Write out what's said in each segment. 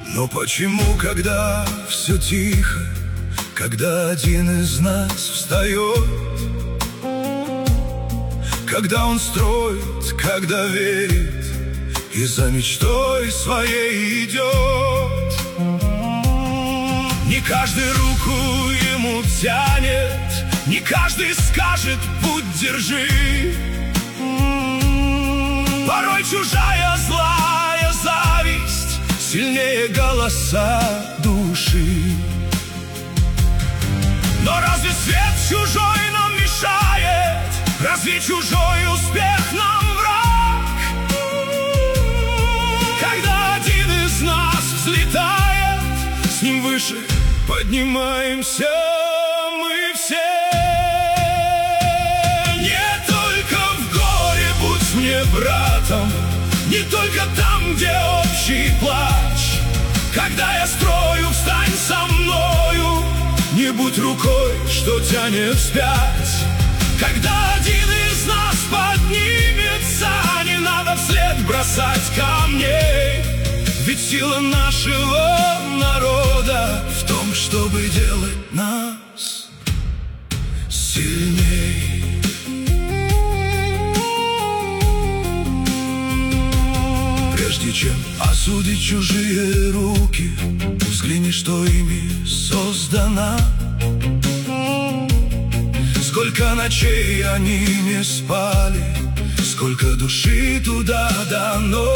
Но почему, когда все тихо, когда один из нас встает, когда он строит, когда верит и за мечтой своей идет, не каждый руку ему тянет, не каждый скажет: путь держи. Порой чужая злая зависть сильнее голоса души. Но разве свет чужой нам мешает? Разве чужой успех нам враг? Когда один из нас взлетает, с ним выше поднимаемся мы все. Не только в горе будь мне братом, не только там, где общий плач. Когда я строю, встань со мною, не будь рукой, что тянет вспять. Когда один из нас поднимется, не надо вслед бросать камней. Ведь сила нашего народа в том, чтобы делать нас сильней. Прежде чем осудить чужие руки, взгляни, что ими создана. Сколько ночей они не спали, сколько души туда дано.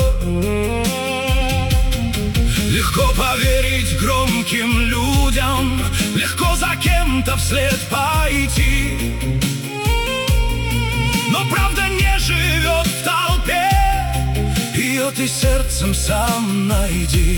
Легко поверить громким людям, легко за кем-то вслед пойти. Но правда не живет в толпе, ее ты сердцем сам найди.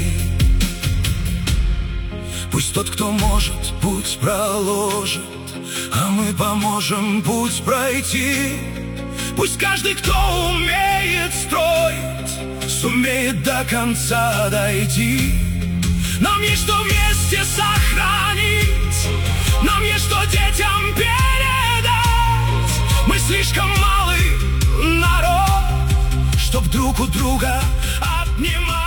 Пусть тот, кто может, путь проложит, а мы поможем путь пройти. Пусть каждый, кто умеет строить, сумеет до конца дойти. Нам есть что вместе сохранить, нам есть что детям передать. Мы слишком малый народ, чтоб друг у друга отнимать.